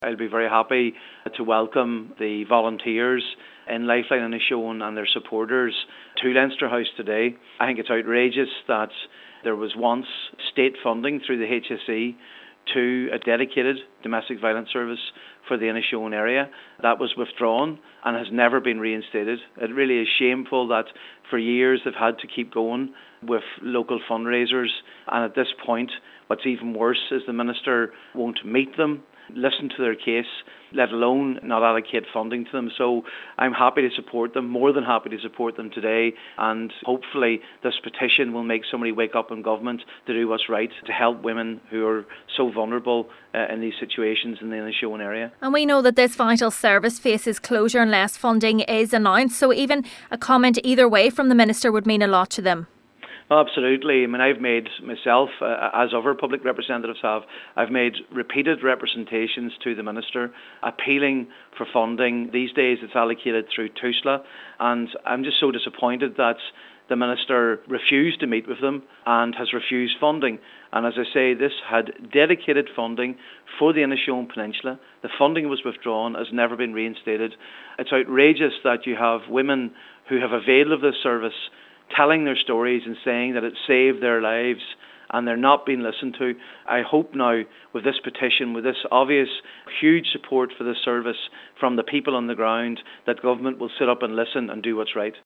I'll be very happy to welcome the volunteers in Lifeline Inishowen and their supporters to Leinster House today. I think it's outrageous that there was once state funding through the HSE to a dedicated domestic violence service for the Inishowen area. That was withdrawn and has never been reinstated. It really is shameful that for years they've had to keep going with local fundraisers, and at this point what's even worse is the Minister won't meet them, listen to their case, let alone not allocate funding to them. So I'm happy to support them, more than happy to support them today, and hopefully this petition will make somebody wake up in government to do what's right to help women who are so vulnerable in these situations in the Inishowen area. And we know that this vital service faces closure unless funding is announced, so even a comment either way from the Minister would mean a lot to them. Absolutely. I mean, I've made myself, as other public representatives have, I've made repeated representations to the Minister appealing for funding. These days it's allocated through TUSLA, and I'm just so disappointed that the Minister refused to meet with them and has refused funding. And as I say, this had dedicated funding for the Inishowen Peninsula. The funding was withdrawn, has never been reinstated. It's outrageous that you have women who have availed of this service telling their stories and saying that it saved their lives, and they're not being listened to. I hope now with this petition, with this obvious huge support for this service from the people on the ground, that government will sit up and listen and do what's right.